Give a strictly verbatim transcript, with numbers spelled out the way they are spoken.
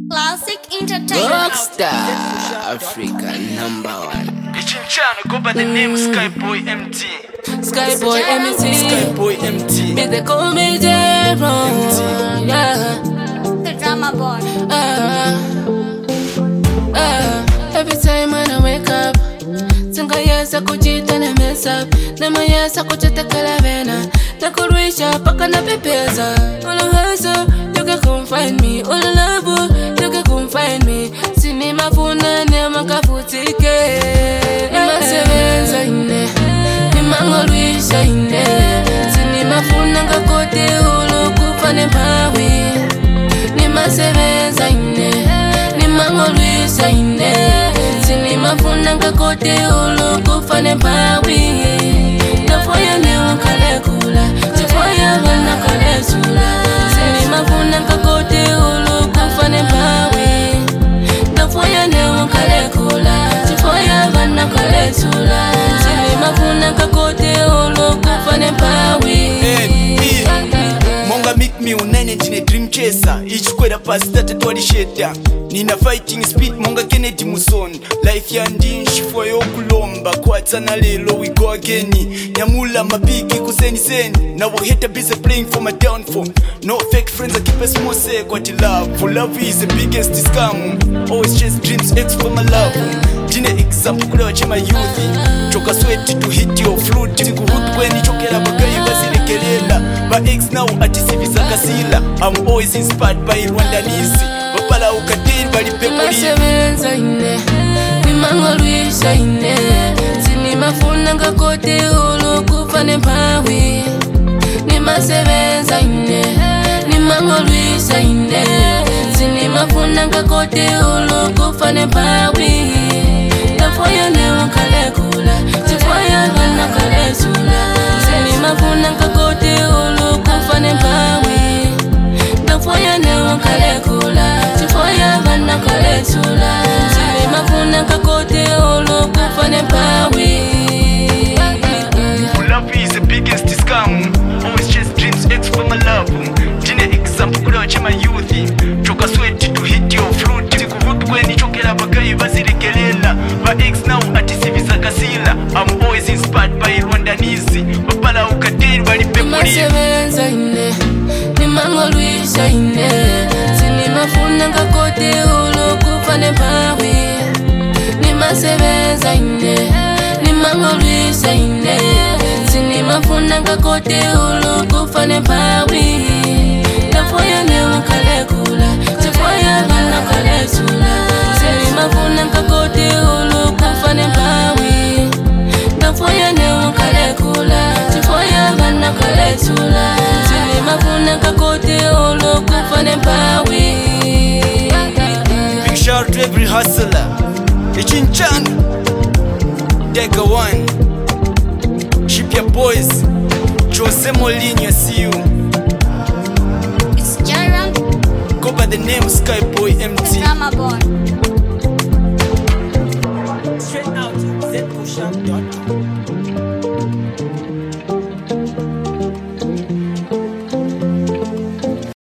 Classic Entertainment. Rockstar Africa number one. Ichinchana go by the name Skyboy M T. Skyboy M T. Skyboy M T. Me they call me J-Ron. Yeah. The drama boy. Uh, uh, every time when I wake up, Singa yesa kuchita na mess up. Nema yesa kuchita kalavena. Takuruisha paka na pepeza. All of hustle, you can come find me. All of love, you can come find me. Sini mafuna nema kafutike. Nima sevenza ine, nima ngoruisha ine. Sini mafuna kakote ulu kufane pawi. Nima sevenza ine, nima ngoruisha ine. Sini mafuna kakote ulu kufane pawi. Nafoya ne wakale kula, tifoya wana kale sula. Sini mafuna kakote ulu kufane pawi. Nafoya ne wakale kula, tifoya wana kale sula. Sini mafuna kakote ulu kufane pawi. Monga make me unene tine dream chaser. Each kweda past that twali sheda. Nina fighting speed monga Kennedy Muson. Life yandinshi for yo kulomba. Kwata na lelo we go again. Nyamula mabiki kuseni seni. Now we hate a busy playing for my downfall. No fake friends I keep us more sick. What you love for love is the biggest scam. Always chase dreams X for my love. Jine example kule wache my youth. Choka sweat to hit your flute. Tiku hood kweni chokera bagayi bazile kelela. My ex now atisiviza kasila. I'm always inspired by Rwandanese. Bapala ukadiri bali pepoli. Nima sevenza ine, nima ngoruisha ine. Sini mafuna kakote ulu kufane pawi. Nima sevenza ine, nima ngoruisha ine. Sini mafuna kakote ulu kufane pawi. Nafoya ne wakale kula, tifoya wana kale sula. Sini mafuna kakote ulu kufane pawi. Nafoya ne wakale kula, tifoya wana kale sula. Sini mafuna kakote ulu kufane pawi. Love is the biggest scam. Always chase dreams X for my love. Jine example kule wache my youth. Choka sweat to hit your fruit. Tiku hood kweni chokera bagayi bazile kelela. My ex now atisiviza kasila. I'm always inspired by Rwandanese. Bapala ukadiri bali Nima pepoli. sevenza ine, nima ngoruisha ine. Sini mafuna kakote ulu kufane pawi. Nima sevenza ine, nima ngoruisha ine. Sini mafuna kakote ulu kufane pawi. Nafoya ne wakale kula, tifoya wana kale sula. Sini mafuna kakote ulu kufane pawi. Nafoya ne wakale kula, tifoya wana kale sula. Sini mafuna kakote ulu kufane pawi. Big shout to every hustler. Ichinchana Dega one. Ship your boys. Jose Molina, see you. It's Jaron, Go by the name Skyboy M the T. drama boy.